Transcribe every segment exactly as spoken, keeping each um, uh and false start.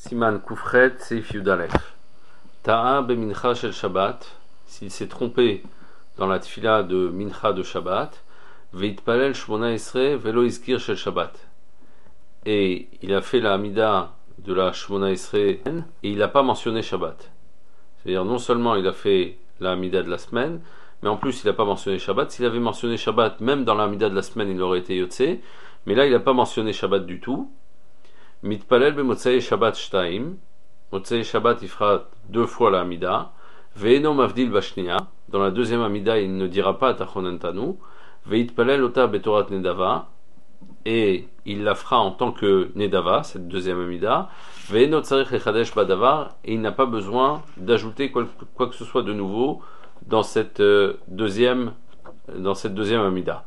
Siman Koufret Seif Yudalef. Ta'a be mincha shel Shabbat, s'il s'est trompé dans la tfila de mincha de Shabbat, veitpalel shmona esre velo iskir shel Shabbat. Et il a fait la Hamida de la shmona esre et il n'a pas mentionné Shabbat. C'est-à-dire non seulement il a fait la Hamida de la semaine, mais en plus il n'a pas mentionné Shabbat. S'il avait mentionné Shabbat, même dans la Hamida de la semaine, il aurait été Yotse, mais là il n'a pas mentionné Shabbat du tout. Mitpalel be motzei Shabbat shtaim. Motzei Shabbat, il fera deux fois la Hamida. Ve'eno mavdil bashnia. Dans la deuxième Hamida, il ne dira pas Tachonentanu. Ve'itpalel ota betorat nedava. Et il la fera en tant que nedava, cette deuxième Hamida. Ve'eno tzarich lechadesh badavar. Et il n'a pas besoin d'ajouter quoi, quoi que ce soit de nouveau dans cette euh, deuxième, dans cette deuxième Hamida.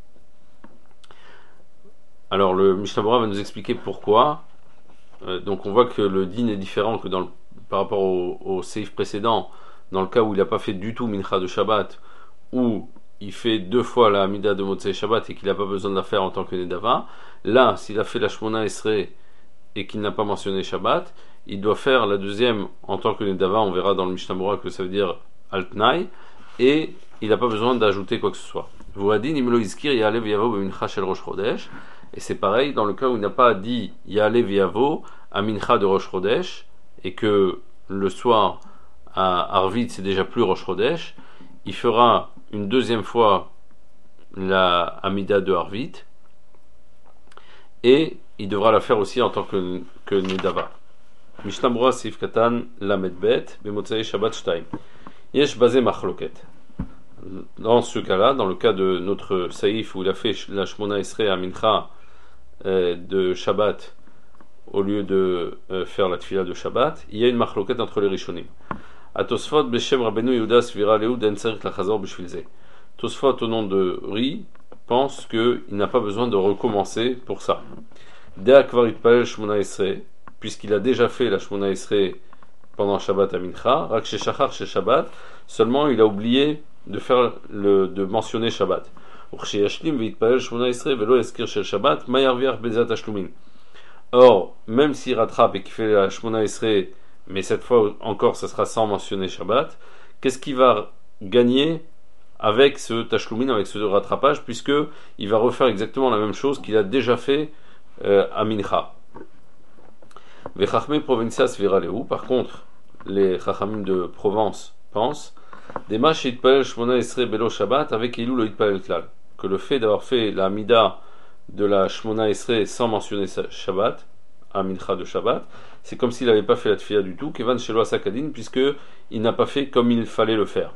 Alors le Mishnah Bora va nous expliquer pourquoi. Euh, donc on voit que le din est différent que dans le, par rapport au, au seif précédent, dans le cas où il n'a pas fait du tout mincha de Shabbat, où il fait deux fois la Hamida de Motzei Shabbat et qu'il n'a pas besoin de la faire en tant que Nedava. Là, s'il a fait la Shmona Esrei et qu'il n'a pas mentionné Shabbat, il doit faire la deuxième en tant que Nedava. On verra dans le Mishnah Bora que ça veut dire Altnai, et il n'a pas besoin d'ajouter quoi que ce soit. Vouadin imlo iskir ya'alev yavo b'mincha shel Rosh Chodesh. Et c'est pareil dans le cas où il n'a pas dit Ya'alev Yavo à Mincha de Rosh Chodesh et que le soir à Arvit c'est déjà plus Rosh Chodesh, il fera une deuxième fois la Hamida de Arvit et il devra la faire aussi en tant que, que Nedava. Mishnah Bora Seif Katan Lamed Bet Bemotzei Shabbat Shtaim. Yesh Bazé Machloket. Dans ce cas-là, dans le cas de notre Saïf où il a fait la Shmona Esrei à Mincha de Shabbat au lieu de euh, faire la tfila de Shabbat, il y a une machloket entre les Rishonim. A Tosfot Beshem Rabbeinu Yehuda Svira Lehu Den Tzarich Lachazor B'Shvilze. Tosfot au nom de Ri pense qu'il n'a pas besoin de recommencer pour ça. Dea Kvar Itpalel Shmona Esrei, puisqu'il a déjà fait la Shmona Esrei pendant Shabbat à Mincha, Rak Shechachar She Shabbat, seulement il a oublié de faire le, de mentionner Shabbat. Or, même s'il rattrape et qu'il fait la Shmona Esrei, mais cette fois encore, ça sera sans mentionner Shabbat, qu'est-ce qu'il va gagner avec ce Tashlumin, avec ce rattrapage, puisque il va refaire exactement la même chose qu'il a déjà fait euh, à Mincha. Par contre, les Chachamim de Provence pensent Dema sheitpalel Shmona Esrei belo Shabbat avec Elul lo yitpalel klal, que le fait d'avoir fait la Hamida de la Shmona Esrei sans mentionner Shabbat, à Mincha de Shabbat, c'est comme s'il n'avait pas fait la tfila du tout, Kevan shelo asakadin, puisque il n'a pas fait comme il fallait le faire.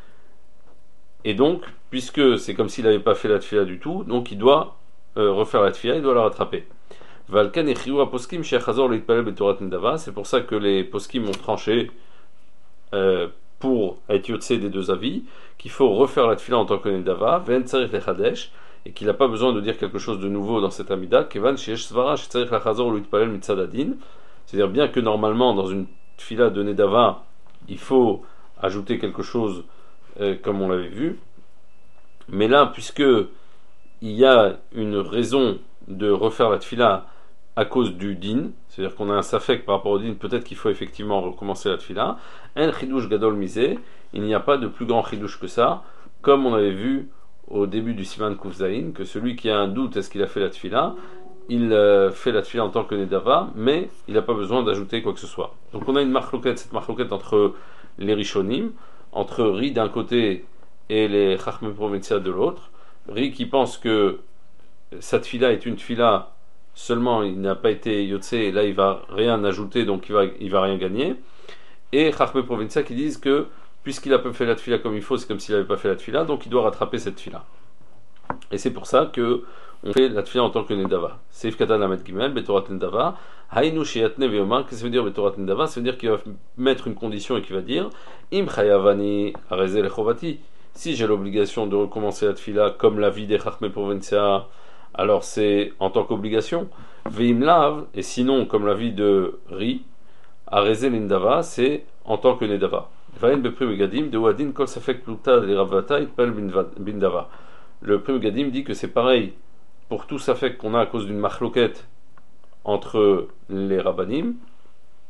Et donc, puisque c'est comme s'il n'avait pas fait la tfila du tout, donc il doit euh, refaire la tfila, il doit la rattraper. Valkan echiu aposkim sheachazor lo yitpalel betorat nedava, c'est pour ça que les poskim ont tranché euh, pour être yotse des deux avis, qu'il faut refaire la tfila en tant que nedava, ve'en tzarich lechadesh, et qu'il n'a pas besoin de dire quelque chose de nouveau dans cette amida, kevan sheyesh svara shetzarich lachazor lo yitpalel mitzad adin, c'est-à-dire bien que normalement dans une tfila de nedava, il faut ajouter quelque chose euh, comme on l'avait vu, mais là, puisque il y a une raison de refaire la tfila à cause du din, c'est-à-dire qu'on a un safek par rapport au din, peut-être qu'il faut effectivement recommencer la tfila. Un chidouche gadol misé, il n'y a pas de plus grand chidouche que ça, comme on avait vu au début du Siman Kufzaïn, que celui qui a un doute est-ce qu'il a fait la tfila, il euh, fait la tfila en tant que nedava, mais il n'a pas besoin d'ajouter quoi que ce soit. Donc on a une marloquette, cette marloquette entre les Rishonim, entre Ri d'un côté et les Chachmei Provincia de l'autre. Ri qui pense que sa tfila est une tfila seulement il n'a pas été yotse et là il va rien ajouter donc il va, il va rien gagner, et Chachmei Provincia qui disent que puisqu'il a pas fait la tfila comme il faut, c'est comme s'il n'avait pas fait la tfila, donc il doit rattraper cette tfila, et c'est pour ça que on fait la tfila en tant que nedava. Seif katan lamed gimel betorat nedava hainu sheyatne ve'omar. Qu'est-ce que ça veut dire betorat nedava? Ça veut dire qu'il va mettre une condition et qu'il va dire im chayavani areze lechovati, si j'ai l'obligation de recommencer la tfila comme l'avis des Chachmei Provincia, alors c'est en tant qu'obligation. Veim lav, et sinon, comme la vie de Ri, Areze l'indava, c'est en tant que nedava. Vain beprim megadim, de wadin kol safek pluta de ravata itpel bindava. Le prim megadim dit que c'est pareil pour tout safek qu'on a à cause d'une machloket entre les rabbanim,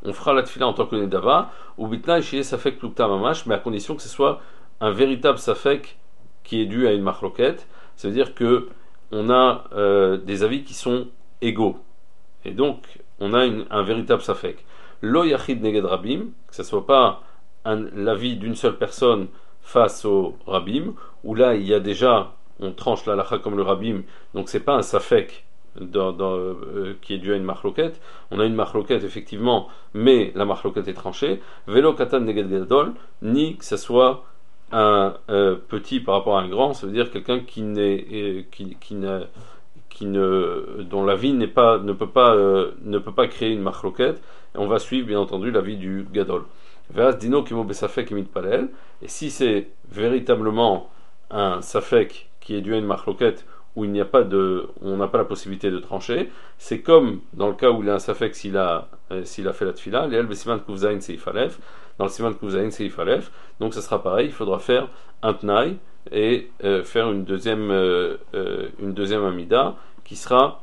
on fera la tfila en tant que nedava, ou bitnaï shiye safek plukta mamash, mais à condition que ce soit un véritable safek qui est dû à une marloquette. Ça veut dire que on a euh, des avis qui sont égaux, et donc on a une, un véritable safek. Lo yachid neged rabim, que ce soit pas un, l'avis d'une seule personne face au rabim, où là il y a déjà, on tranche la lacha comme le rabim, donc c'est pas un safek dans, dans, euh, qui est dû à une marloquette. On a une marloquette effectivement, mais la marloquette est tranchée. Velo katan neged gadol, ni que ce soit un euh, petit par rapport à un grand, ça veut dire quelqu'un qui n'est, euh, qui, qui, n'a, qui ne, dont la vie n'est pas, ne peut pas, euh, ne peut pas créer une marloquette. Et on va suivre bien entendu la vie du gadol. Veras dino kimo besafek imit palel. Et si c'est véritablement un safek qui est dû à une marloquette où il n'y a pas de, on n'a pas la possibilité de trancher, c'est comme dans le cas où il a un safek s'il a, euh, s'il a fait la tfila, l'el besiman kuvzain seif alef, dans le siman kuvzain seif alef, donc ça sera pareil, il faudra faire un tnaï et euh, faire une deuxième, euh, euh, une deuxième amida qui sera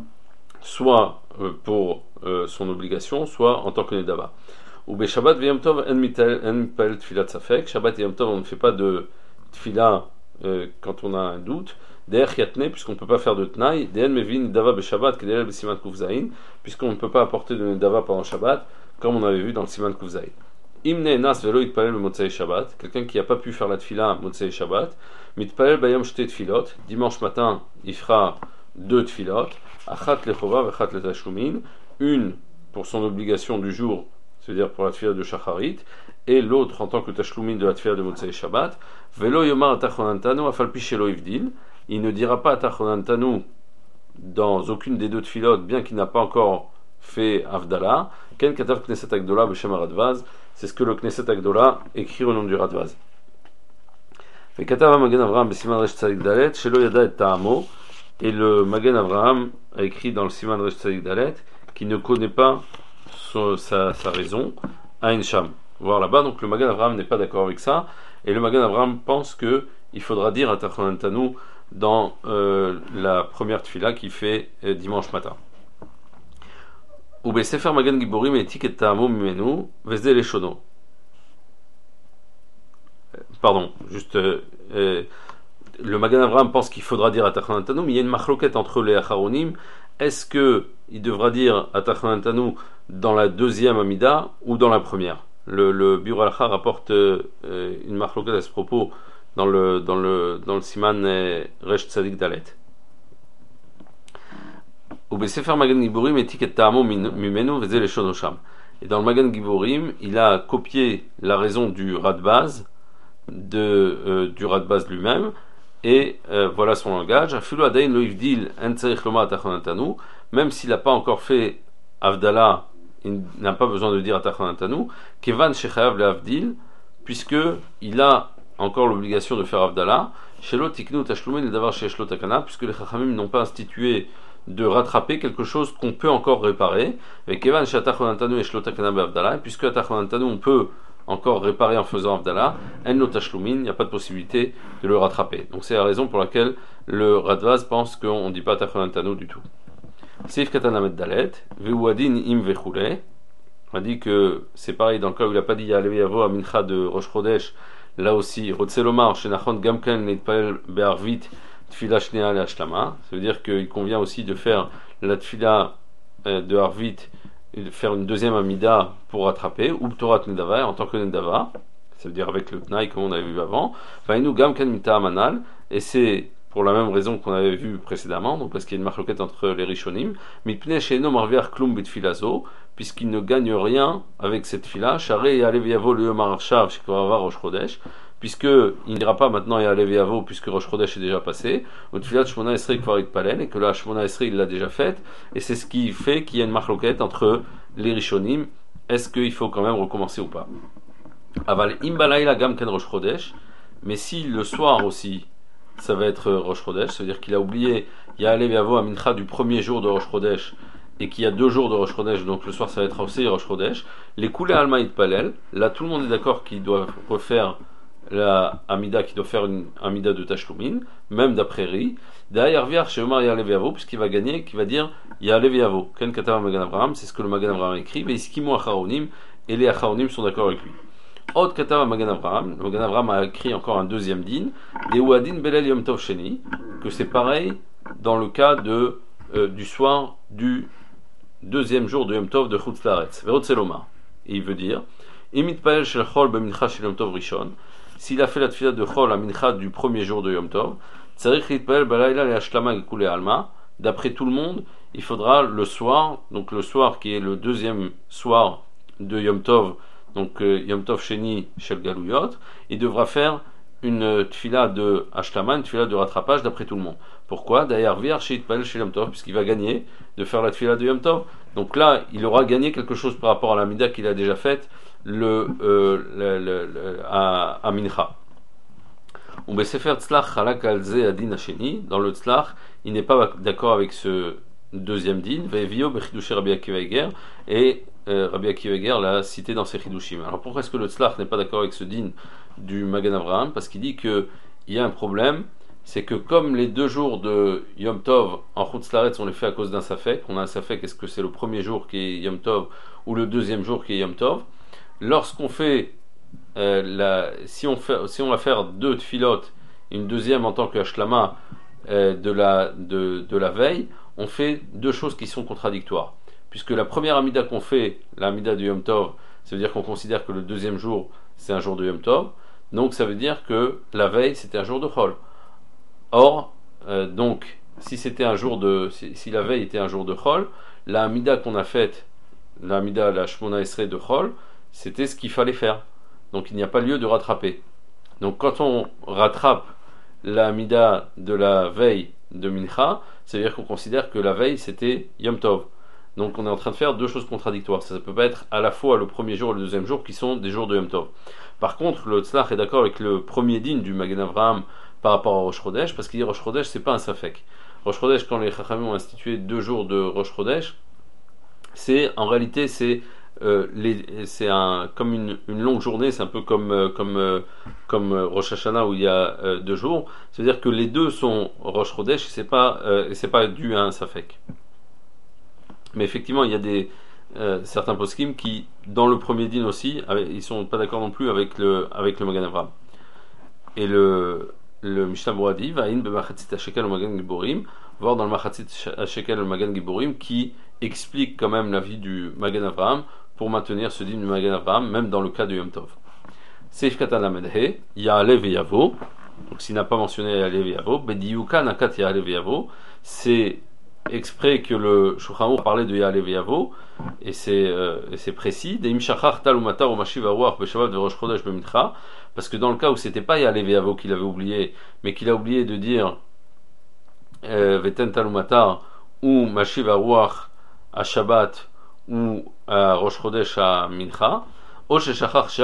soit euh, pour euh, son obligation, soit en tant que nedava. Ou be Shabbat ve Yom Tov en mitpalel tfilat safek. Shabbat et Yom Tov on ne fait pas de tfila euh, quand on a un doute. Derech yatne, puisqu'on ne peut pas faire de tnaï. Deen mevin nedava be Shabbat kedel be siman kufzaïn, puisqu'on ne peut pas apporter de nedava pendant Shabbat, comme on avait vu dans le siman kufzaïn. Imne nas velo itpalel be motzei Shabbat, quelqu'un qui n'a pas pu faire la tfila motzei Shabbat, mitpalel bayom shte tfilot, dimanche matin il fera deux tfilot, achat lechova vachat letashlumin, une pour son obligation du jour, c'est-à-dire pour la tfila de shacharit, et l'autre en tant que tashlumin de la tfila de motzei Shabbat. Velo yomar atachonantanu afal pi shelo ivdil, il ne dira pas atachonantanu dans aucune des deux tfilot, bien qu'il n'a pas encore fait Avdala. Ken katav Knesset Agdola b'shem Radvaz, c'est ce que le Knesset Agdola écrit au nom du Radvaz. Fait katav Magen Avraham b'siman resh tzadik dalet shelo yada et ta'amo, et le Magen Avraham a écrit dans le siman resh tzadik dalet qui ne connaît pas son, sa, sa raison à une sham. Voir là-bas, donc le Magen Avraham n'est pas d'accord avec ça, et le Magen Avraham pense que il faudra dire atachonantanu dans euh, la première tfila qu'il fait euh, dimanche matin. Ou besefer Magen Giborim etik et ta'amo mimenu vezde leshono. Pardon, juste euh, euh, le Magen Avraham pense qu'il faudra dire atachonantanu, mais il y a une machloket entre les acharonim. Est-ce que il devra dire atachonantanu dans la deuxième amida ou dans la première? Le, le Biur Halacha rapporte euh, une machloket à ce propos dans le dans le dans le siman euh, resh tzadik dalet. Ou besefer Magen Giborim etik et ta'amo mimenu vezeh leshono sham. Et dans le Magen Giborim, il a copié la raison du Radbaz de euh, du Radbaz lui-même, et euh, voilà son langage. Afilu adayin lo ivdil en tzarich lomar atachonantanu, même s'il n'a pas encore fait Avdala, il n'a pas besoin de dire atachonantanu. Kevan shechayav leavdil, puisque il a encore l'obligation de faire Avdala. Shelo tiknu tashlumin le davar sheyesh lo takana, puisque les chachamim n'ont pas institué de rattraper quelque chose qu'on peut encore réparer. Et kevan sheatachonantanu yesh lo takana beavdala, puisque atachonantanu on peut encore réparer en faisant Avdala, en lo tashlumin, il n'y a pas de possibilité de le rattraper. Donc c'est la raison pour laquelle le Radvaz pense qu'on ne dit pas atachonantanu du tout. Seif katanamet dalet, veuadin im vechule. On a dit que c'est pareil dans le cas où il n'a pas dit Ya'alev Yavo à Mincha de Rosh Chodesh. Là aussi, Rotzelomar, Shenachon Gamken Neitpalel Be'arvit Tfila Shnea Le'ashlama. Ça veut dire qu'il convient aussi de faire la Tfila de Arvit, de faire une deuxième Amida pour rattraper, ou Torat Nedava en tant que Nedava. Ça veut dire avec le Tnaï comme on avait vu avant. Vainu Gamken Mita Amanal, et c'est pour la même raison qu'on avait vu précédemment, donc parce qu'il y a une marloquette entre les Rishonim, Mitpne Sheino Marviar Klum Bitfilazo, puisqu'il ne gagne rien avec cette fila, Charé et Alev Yavo le Yom Arshav, Shekvarava Rosh Chodesh, puisqu'il n'ira pas maintenant et Alev Yavo, puisque Rosh Chodesh est déjà passé, ou Tfilat Shmona Esrei Kvarit Palen, et que la Shmona Esrei il l'a déjà faite, et c'est ce qui fait qu'il y a une marloquette entre les Rishonim, est-ce qu'il faut quand même recommencer ou pas? Aval Imbalaïla Gamken Rosh Chodesh, mais si le soir aussi, ça va être Rosh Chodesh, c'est-à-dire qu'il a oublié Ya'alev Yavo à Mincha du premier jour de Rosh Chodesh, et qu'il y a deux jours de Rosh Chodesh, donc le soir ça va être aussi Rosh Chodesh. Les Koulé Alma Itpalel, là tout le monde est d'accord qu'ils doivent refaire la Amida qui doit faire une Amida de Tashlumin, même d'après Ri, D'ailleurs, chez Omar Yalev Yavo, puisqu'il va gagner, qui va dire Yalev Yavo. Ken Katav Magan Avraham, c'est ce que le Magan Avraham écrit, mais Iskimo Acharonim, et les Acharonim sont d'accord avec lui. Od Katav Magan Avraham, le Magan Avraham a écrit encore un deuxième din, des Ouadin Belel Yom Tov Sheni, que c'est pareil dans le cas de, euh, du soir du deuxième jour de Yom Tov de Chutz Laaretz. Verot Seloma. Et il veut dire Imit Pael Shel Chol Bemincha Shel Yom Tov Rishon, s'il a fait la tefila de Chol, la mincha du premier jour de Yom Tov, d'après tout le monde, il faudra le soir, donc le soir qui est le deuxième soir de Yom Tov, donc euh, Yom Tov Sheni Shel Galuyot, il devra faire une tefila de Hashlama, une tefila de rattrapage d'après tout le monde. Pourquoi? D'ailleurs, Viar Sheit Pael Shel Yom Tov, puisqu'il va gagner de faire la tefila de Yom Tov. Donc là, il aura gagné quelque chose par rapport à la mida qu'il a déjà faite le, euh, le, le, le, à, à Mincha. Dans le Tzlach, il n'est pas d'accord avec ce deuxième din, et euh, Rabbi Akiva Eger l'a cité dans ses Chidushim. Alors pourquoi est-ce que le Tzlach n'est pas d'accord avec ce din du Magan Avraham? Parce qu'il dit qu'il y a un problème, c'est que comme les deux jours de Yom Tov en Chutz Laaretz on les fait à cause d'un Safek, on a un Safek, est-ce que c'est le premier jour qui est Yom Tov ou le deuxième jour qui est Yom Tov? Lorsqu'on fait Euh, la, si, on fait, si on va faire deux tfilotes, une deuxième en tant que hashlama euh, de, la, de, de la veille, on fait deux choses qui sont contradictoires. Puisque la première amida qu'on fait, l'amida de Yom Tov, ça veut dire qu'on considère que le deuxième jour c'est un jour de Yom Tov, donc ça veut dire que la veille c'était un jour de Chol. Or, euh, donc, si c'était un jour de, si, si la veille était un jour de Chol, la amida qu'on a faite, la amida, la Shmona Esrei de Chol, c'était ce qu'il fallait faire. Donc il n'y a pas lieu de rattraper. Donc quand on rattrape la mida de la veille de Mincha, ça veut dire qu'on considère que la veille c'était Yom Tov. Donc on est en train de faire deux choses contradictoires. Ça ne peut pas être à la fois le premier jour et le deuxième jour qui sont des jours de Yom Tov. Par contre, le Tzlach est d'accord avec le premier din du Magen Avraham par rapport à Rosh Chodesh, parce qu'il dit Rosh Chodesh c'est pas un safek. Rosh Chodesh, quand les Chachamim ont institué deux jours de Rosh Chodesh, c'est en réalité c'est Euh, les, c'est un, comme une, une longue journée, c'est un peu comme, euh, comme, euh, comme euh, Rosh Hashanah où il y a euh, deux jours. C'est-à-dire que les deux sont Rosh Chodesh et c'est pas, euh, et c'est pas dû à un Safek. Mais effectivement, il y a des, euh, certains poskim qui, dans le premier din aussi, avec, ils sont pas d'accord non plus avec le, avec le Magan Avraham. Et le, le Mishnah Berurah dit, Va'in b'machatzit hashekel Magan Giborim, voir dans le machatzit hashekel Magan Giborim qui explique quand même la vie du Magan Avraham pour maintenir ce din du Magan Avraham, même dans le cas de Yom Tov. Seif Katan Lamedhe, Ya'alev Yavo, donc s'il n'a pas mentionné Ya'alev Yavo, Bediyuka Nakat Ya'alev Yavo, c'est exprès que le Shulchan Aruch parlait de Ya'alev Yavo, et c'est, euh, et c'est précis, Deim Shachar Talumatar ou Mashiv Aruach Beshavat de Rosh Chodesh Bemincha, parce que dans le cas où c'était pas Ya'alev Yavo qu'il avait oublié, mais qu'il a oublié de dire Veten Talumatar ou Mashiv Aruach à Shabbat ou à Rosh Chodesh à Mincha, ou qu'il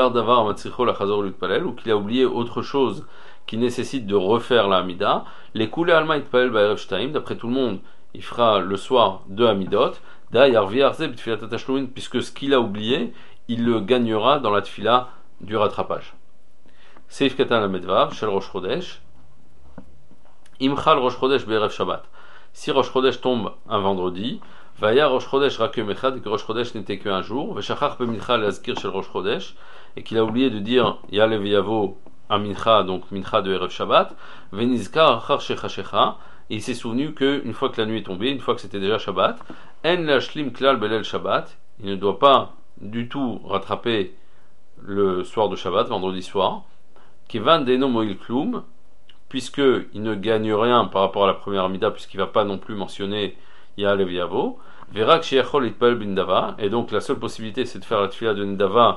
a oublié autre chose qui nécessite de refaire la Amida, les Koulé Alma Itpael Ba'erev Shtaim, d'après tout le monde, il fera le soir deux Amidot, puisque ce qu'il a oublié, il le gagnera dans la tefila du rattrapage. Seif Katan Lamedvav, Shel Rosh Chodesh, Imchal Rosh Chodesh Ba'erev Shabbat. Si Rosh Chodesh tombe un vendredi, Vaya Rosh Chodesh Rakem Echad, et que Rosh Chodesh n'était qu'un jour, Veshachar Bemincha Lazkir Shel Rosh Chodesh, et qu'il a oublié de dire Ya'alev Yavo à Mincha, donc Mincha de Erev Shabbat, Venizkar Achar Shecha Shecha, et il s'est souvenu qu'une fois que la nuit est tombée, une fois que c'était déjà Shabbat, En Lashlim Klal Belel Shabbat, il ne doit pas du tout rattraper le soir de Shabbat, vendredi soir, Kevan Deno Moil Klum, puisqu'il ne gagne rien par rapport à la première Amida, puisqu'il ne va pas non plus mentionner Ya'alev Yavo, Verak Sheyachol Itpael Bindava, et donc la seule possibilité c'est de faire la tefila de Ndava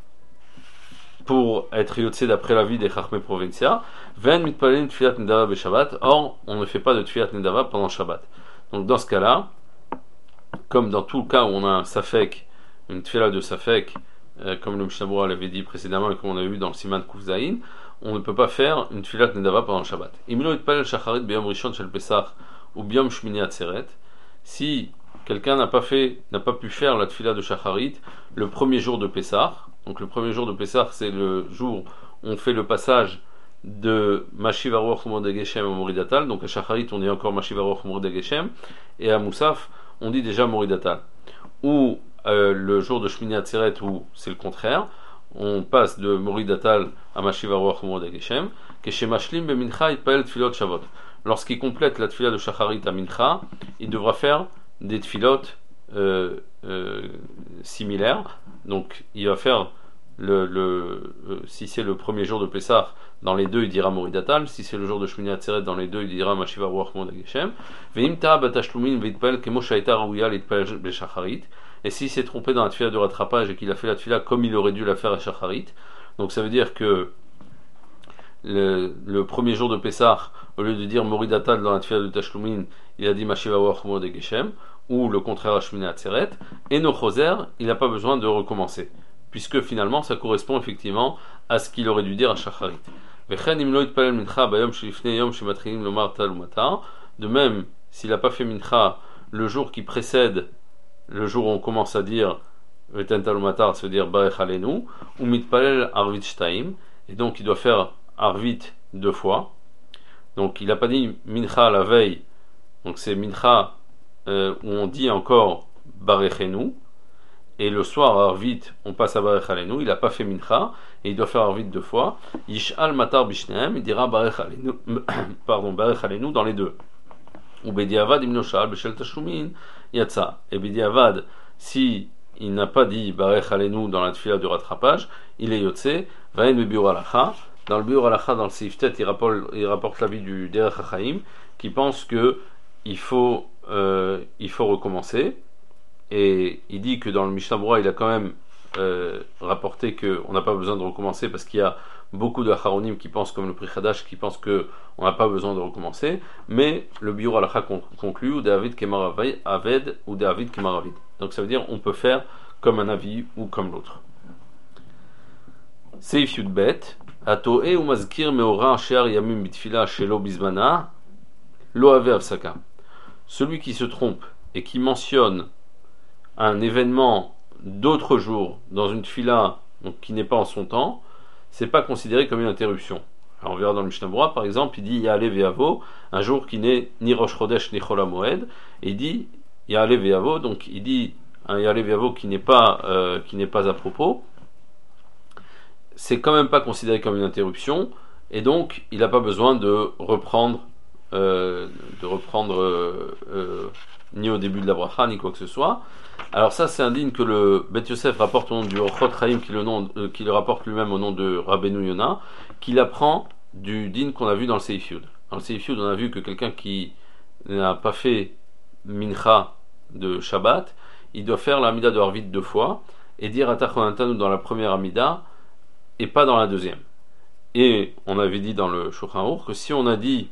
pour être yotzé d'après la vie des Chachmei Provincia. Ven mitpalin tfilat Ndava be Shabbat, or on ne fait pas de tfilat Ndava pendant Shabbat. Donc dans ce cas-là, comme dans tout le cas où on a un Safek, une tefila de Safek, euh, comme le Mishnah Berurah l'avait dit précédemment et comme on a vu dans le Siman Kufzaïn, on ne peut pas faire une tfilat Ndava pendant Shabbat. Imlo Itpael Shacharit Beyom Rishon Shel Pesach ou Beyom Shmini Atzeret. Si quelqu'un n'a pas fait, n'a pas pu faire la tefila de Shacharit le premier jour de Pessah, donc le premier jour de Pessah c'est le jour on fait le passage de Mashiv Aruach Umod Geshem à Moridatal, donc à Shacharit on dit encore Mashiv Aruach Umod Geshem, et à Moussaf on dit déjà Moridatal. Ou euh, le jour de Shmini Atzeret où c'est le contraire, on passe de Moridatal à Mashiv Aruach Umod Geshem, Keshemashlim be Mincha Yitpael Tfilot Shavot. Lorsqu'il complète la tfila de Shacharit à Mincha, il devra faire des tfilot euh, euh, similaires. Donc il va faire le, le euh, si c'est le premier jour de Pessah, dans les deux il dira Moridatal. Si c'est le jour de Shmini Atzeret, dans les deux il dira Mashiv Aruach Umod Geshem. Ve'im ta'a batashlumin ve'itpael kemo shayta raouya l'itpael beShacharit. Et s'il s'est trompé dans la tfila de rattrapage et qu'il a fait la tfila comme il aurait dû la faire à Shacharit, donc ça veut dire que le, le premier jour de Pessah, au lieu de dire Moridatal dans la tfila de Tashlumin, il a dit Mashiv Aruach Umod Geshem, ou le contraire à Shmini Atzeret, et no choser, il n'a pas besoin de recommencer, puisque finalement ça correspond effectivement à ce qu'il aurait dû dire à Shacharit. De même, s'il n'a pas fait Mincha le jour qui précède le jour où on commence à dire Veten Talumatar, ça veut dire Barech Alenu, ou Mitpalel Arvit Shtaim, et donc il doit faire Arvit deux fois. Donc il n'a pas dit Mincha la veille, donc c'est Mincha euh, où on dit encore Barechenu, et le soir Arvit on passe à Barech Alenu, il n'a pas fait Mincha, et il doit faire Arvit deux fois. Yish'al Matar Bishneem, il dira Barech Alenu, pardon, Barech Alenu dans les deux. Ou Bediavad Imnoshal Beshel Tashlumin Yatsa. Et Bediavad, si il n'a pas dit Barech Alenu dans la tfila du rattrapage, il est Yotse, Vaen Bebiur Alacha. Dans le Biur Alacha, dans le Seif Tet, il rapporte, il rapporte l'avis du Derech HaChaim, qui pense que il faut, euh, il faut recommencer. Et il dit que dans le Mishnah Berurah, il a quand même euh, rapporté qu'on n'a pas besoin de recommencer parce qu'il y a beaucoup de Acharonim qui pensent comme le Pri Chadash qui pensent qu'on n'a pas besoin de recommencer, mais le Biur Alacha conclut ou David Kemar Aved ou David Kemar Avid. Donc ça veut dire on peut faire comme un avis ou comme l'autre. Seif Yudbet Atoe ou Mazkir Meora Shear Yamim Bitfila Shelo Bizmana Lo Ave Avsaka. Celui qui se trompe et qui mentionne un événement d'autre jour dans une tfila donc qui n'est pas en son temps, c'est pas considéré comme une interruption. Alors on verra dans le Mishnah Berurah par exemple, il dit Ya'ale Ve'avo, un jour qui n'est ni Rosh Chodesh ni Chol HaMoed, et il dit Ya'ale Ve'avo, donc il dit un Ya'ale Ve'avo qui n'est pas euh, qui n'est pas à propos. C'est quand même pas considéré comme une interruption, et donc il n'a pas besoin de reprendre euh, de reprendre euh, euh, ni au début de la bracha ni quoi que ce soit. Alors ça c'est indigne que le Bet Yosef rapporte au nom du Orchot Chaim, qui le, nom, euh, qui le rapporte lui-même au nom de Rabbeinu Yona, qu'il apprend du din qu'on a vu dans le Seif Yud. Dans le Seif Yud on a vu que quelqu'un qui n'a pas fait Mincha de Shabbat, il doit faire l'Amida de Harvit deux fois, et dire Atachonantanu dans la première Amida, et pas dans la deuxième. Et on avait dit dans le Shulchan Aruch que si on a dit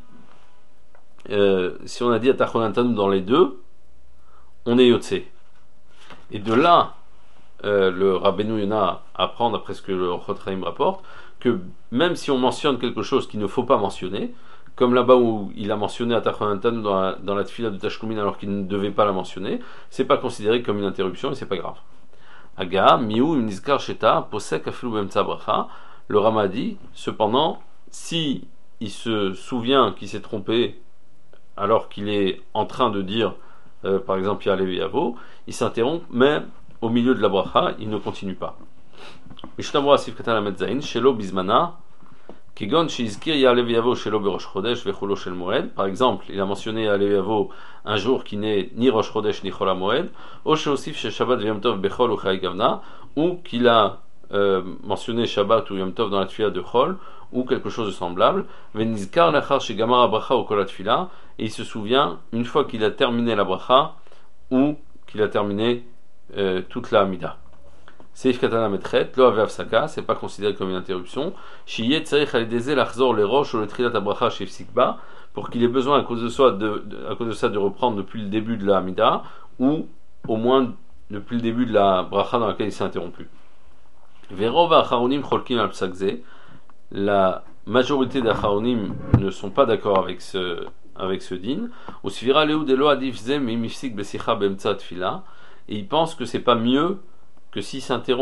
euh, si on a dit Atachonantanu dans les deux, on est Yotse. Et de là, euh, le Rabbeinu Yona apprend, d'après ce que le Orchot Chaim rapporte, que même si on mentionne quelque chose qu'il ne faut pas mentionner, comme là-bas où il a mentionné Atachonantanu dans la, dans la tfila de Tashlumin alors qu'il ne devait pas la mentionner, c'est pas considéré comme une interruption et c'est pas grave. Aga, miou, nizkar sheta, posek afilu bemtsa bracha. Le Rama dit, cependant, si il se souvient qu'il s'est trompé alors qu'il est en train de dire, euh, par exemple, Ya'ale Ve'avo, il s'interrompt, mais au milieu de la bracha, il ne continue pas. Mishnah Berurah Sif Katan Lamed Zayin, Shelo Bizmana, Kegon Shizkir Ya'ale Ve'avo Shelo Berosh Chodesh Vechulo Shel Moed. Par exemple, il a mentionné Ya'ale Ve'avo un jour qui n'est ni Rosh Chodesh ni Chol HaMoed, O Sheosif Shel Shabbat Ve'Yom Tov Bechol ou Chai Gavna, ou qu'il a euh, mentionné Shabbat ou Yom Tov dans la tfila de Chol, ou quelque chose de semblable. Venizkar Lachar Shegamar Bracha ou Kol HaTfila, et il se souvient une fois qu'il a terminé la bracha ou qu'il a terminé euh, toute la Amida. Seif Katana Metret, Lo Ave Avsaka, c'est pas considéré comme une interruption. Shiyet Tzarich Alideze Lachzor le Rosh ou le Trilat Abracha Shef Sikba, pour qu'il ait besoin à cause de ça de, de, à cause de ça de reprendre depuis le début de la Amida, ou au moins depuis le début de la bracha dans laquelle il s'est interrompu. Verov Acharonim Cholkin al Psakze, la majorité d'Acharonim ne sont pas d'accord avec ce avec ce din. Au Sfira Leu Delo Adif Zem Mimifsik Besicha Bemtsa Tfila, et ils pensent que c'est pas mieux que s'il s'interrompt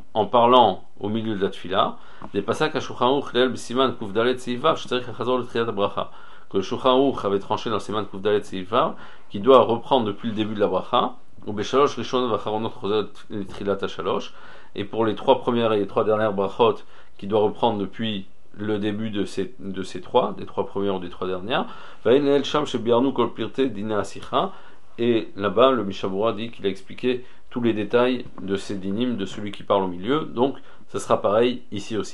en parlant au milieu de la tfila, des passages à Shulchan Aruch Leil B'Siman Kuf Dalet Seivav, Shetzarich Lechazor L'Tchiyat Bracha, que le Shulchan Aruch avait tranché dans Siman Kuf Dalet Seivav, qui doit reprendre depuis le début de la bracha, ou Beshalosh Rishon Vacharonot Choser L'Trilat HaShalosh, et pour les trois premières et les trois dernières brachot, qui doit reprendre depuis le début de ces, de ces trois, des trois premières ou des trois dernières, Vaïnel Sham Shebiarnu Kol Pirte Dina Asicha, et là-bas le Mishabura dit qu'il a expliqué tous les détails de ces dynimes, de celui qui parle au milieu, donc ça sera pareil ici aussi.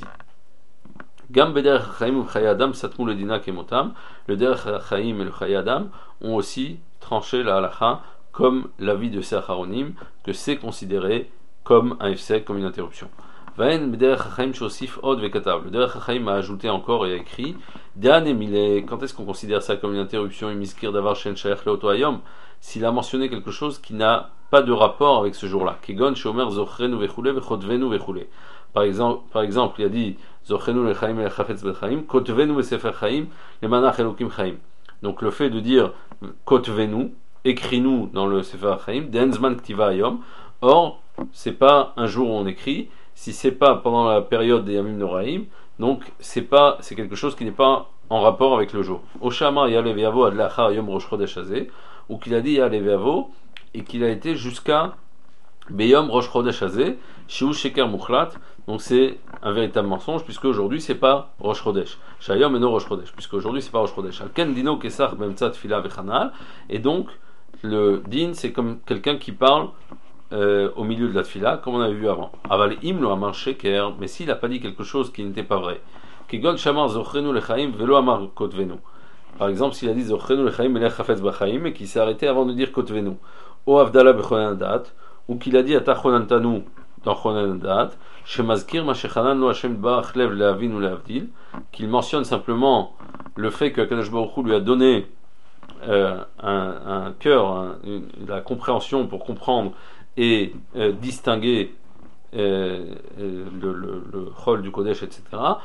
Gam Bederech HaChaim ou Chaye Adam Satmou le Dina Kemotam, le Derech HaChaim et le Chaye Adam ont aussi tranché la halacha comme l'avis de ces Acharonim, que c'est considéré comme un ifsek, comme une interruption. Vaen Bederech HaChaim Shosif Od Vekatav, le Derech HaChaim a ajouté encore et a écrit Dan Emile, quand est-ce qu'on considère ça comme une interruption? Imiskir Davar Shen Shaech Leoto Hayom, s'il a mentionné quelque chose qui n'a pas de rapport avec ce jour-là. Kegon Shomer Zochrenu Vechule Vechotvenu Vechule. Par exemple, par exemple, il a dit Zochrenu Lechaim et Chafetz Bechaim, Kotvenu Vesefer Chaim, le Manach Elokim Chaim. Donc le fait de dire Kotvenu, écris-nous dans le Sefer Chaim, Denzman Ktiva Hayom. Or, c'est pas un jour où on écrit, si c'est pas pendant la période des Yamim Noraim, donc c'est pas, c'est quelque chose qui n'est pas en rapport avec le jour. Oshama Yalev Yavo Adlachar Yom Rosh Chodesh Hazeh, ou qu'il a dit Yalev Yavo, et qu'il a été jusqu'à Beyom Rosh Chodesh Hazeh, Shiu Sheker Mukhlat, donc c'est un véritable mensonge, puisque aujourd'hui c'est pas Rosh Chodesh. Shayom Eno Rosh Chodesh, puisque aujourd'hui c'est pas Rosh Chodesh. Alken Dino Kesach Bemtzat Fila Vechanal, et donc le din c'est comme quelqu'un qui parle euh, au milieu de la tfila, comme on avait vu avant. Aval Im lo Amar Sheker, mais s'il n'a pas dit quelque chose qui n'était pas vrai. Kegon Shamar Zochrenu Lechaim Velo Amar Kotvenu. Par exemple, s'il a dit Zochrenu Lechaim Melech Chafetz Bachaim, et qu'il s'est arrêté avant de dire Kotvenu. O Avdala Bechonanadat, ou qu'il a dit Atachonantanu dans Chonanadat, Shemazkir Mashechanan lo Hashem Barach Lev Leavin ou Leavdil, qu'il mentionne simplement le fait que Kadosh Baruch Hu lui a donné euh, un, un cœur, un, une, la compréhension pour comprendre et euh, distinguer euh, euh, le, le, le Chol du Kodesh, et cetera.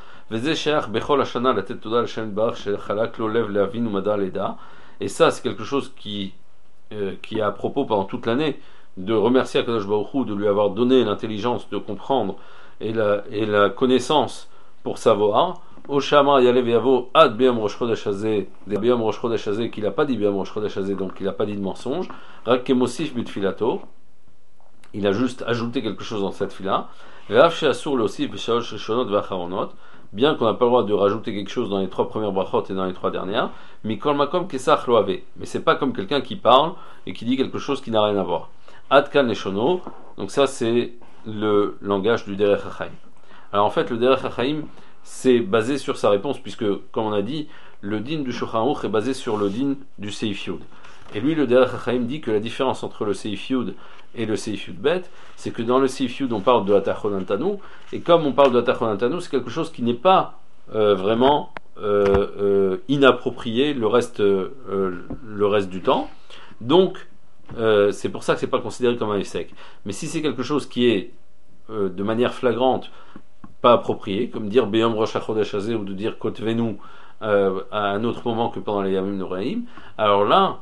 Et ça, c'est quelque chose qui, euh, qui est à propos pendant toute l'année, de remercier Akadosh Baruch Hu de lui avoir donné l'intelligence de comprendre et la, et la connaissance pour savoir. Oshama Yalev Yavo Ad Beyom Rosh Chodesh Hazeh, de Beyom Rosh Chodesh Hazeh, qu'il n'a pas dit Beyom Rosh Chodesh Hazeh, donc il n'a pas dit de mensonge. Rak Kemosif Bitfilato, il a juste ajouté quelque chose dans cette fila. Ve'av she'asur leosif b'shalosh rishonot ve'acharonot, bien qu'on n'a pas le droit de rajouter quelque chose dans les trois premières brachot et dans les trois dernières. Mikol makom kesach lo ave, mais c'est pas comme quelqu'un qui parle et qui dit quelque chose qui n'a rien à voir. Ad kan leshono, donc ça c'est le langage du Derech HaChaim. Alors en fait le Derech HaChaim c'est basé sur sa réponse, puisque comme on a dit, le din du Shulchan Aruch est basé sur le din du Seif Yud. Et lui, le Derech HaChaim dit que la différence entre le Seif Yud et le Seif Yud Bet, c'est que dans le Seif Yud on parle de Atachonantanu, et comme on parle de Atachonantanu, c'est quelque chose qui n'est pas euh, vraiment euh, euh, inapproprié le reste, euh, le reste du temps. Donc euh, c'est pour ça que c'est pas considéré comme un ifsek. Mais si c'est quelque chose qui est euh, de manière flagrante pas approprié, comme dire Beyom Rosh Chodesh Hazeh ou de dire Kotvenu euh, à un autre moment que pendant les Yamim Noraim, alors là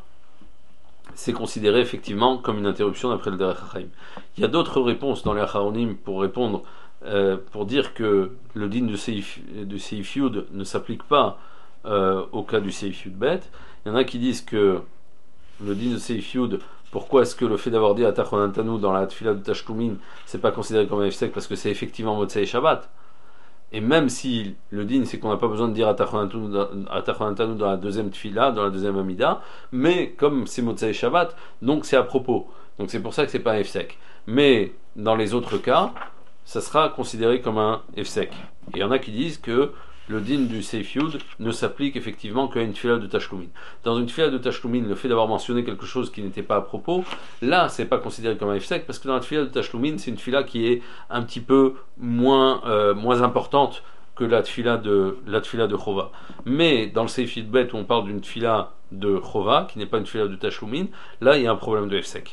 c'est considéré effectivement comme une interruption d'après le Derech HaChaim. Il y a d'autres réponses dans les Acharonim pour répondre, euh, pour dire que le din du Seif, du Seif Yud ne s'applique pas euh, au cas du Seif Yud Bet. Il y en a qui disent que le din de Seif Yud, pourquoi est-ce que le fait d'avoir dit Atachonantanu dans la Tfila de Tashlumin, c'est pas considéré comme un ifsek, parce que c'est effectivement Motzei Shabbat. Et même si le din c'est qu'on n'a pas besoin de dire Atachonantanu dans la deuxième Tfila, dans la deuxième Amida, mais comme c'est Motzei Shabbat, donc c'est à propos. Donc c'est pour ça que c'est pas un ifsek. Mais dans les autres cas, ça sera considéré comme un ifsek. Et il y en a qui disent que le din du Seif Yud ne s'applique effectivement qu'à une tfila de Tashlumin. Dans une tfila de Tashlumin, le fait d'avoir mentionné quelque chose qui n'était pas à propos, là, c'est pas considéré comme un ifsek, parce que dans la tfila de Tashlumin, c'est une tfila qui est un petit peu moins, euh, moins importante que la tfila de, la tfila de Chova. Mais dans le Seif Yud Bet, où on parle d'une tfila de Chova, qui n'est pas une tfila de Tashlumin, là, il y a un problème de ifsek.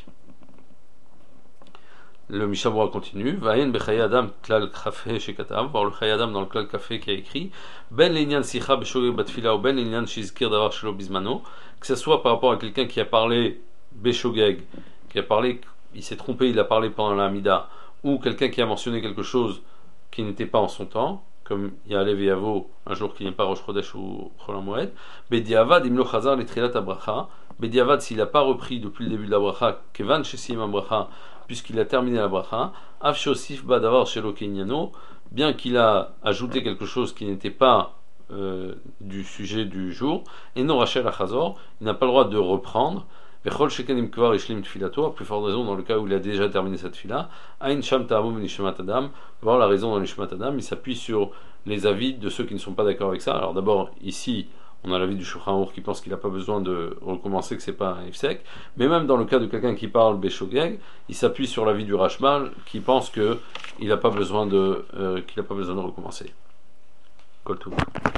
Le Mishabura continue. Vayen bechaye adam klal kafé chez Katav, voir le chaye adam dans le klal kafé qui a écrit ben l'inyan sicha beshogeg batfila ou ben l'inyan shizkir davar shelo bizmano, que ce soit par rapport à quelqu'un qui a parlé beshogeg, qui a parlé, il s'est trompé, il a parlé pendant la Hamida, ou quelqu'un qui a mentionné quelque chose qui n'était pas en son temps, comme Ya'alev et Yavo, un jour qui n'est pas Rosh Chodesh ou Chol HaMoed. Bediavad imlo chazar litrilat abracha. Bediavad, s'il n'a pas repris depuis le début de la bracha, kevan shesim abracha, puisqu'il a terminé la bracha, av shosif badavar shelo kenyano, bien qu'il a ajouté quelque chose qui n'était pas euh, du sujet du jour, et non rachel achazor, il n'a pas le droit de reprendre. Vechol shekenim kvar ishlim tfilato, à plus forte raison dans le cas où il a déjà terminé cette fila. Ain sham ta'amum nishmat adam, voir la raison dans nishmat adam, il s'appuie sur les avis de ceux qui ne sont pas d'accord avec ça. Alors d'abord, ici, on a l'avis du Shulchan Aruch qui pense qu'il n'a pas besoin de recommencer, que c'est pas un ifsek. Mais même dans le cas de quelqu'un qui parle Beshogeg, il s'appuie sur l'avis du Rashmal qui pense qu'il n'a pas besoin de, euh, qu'il n'a pas besoin de recommencer. Kol tov.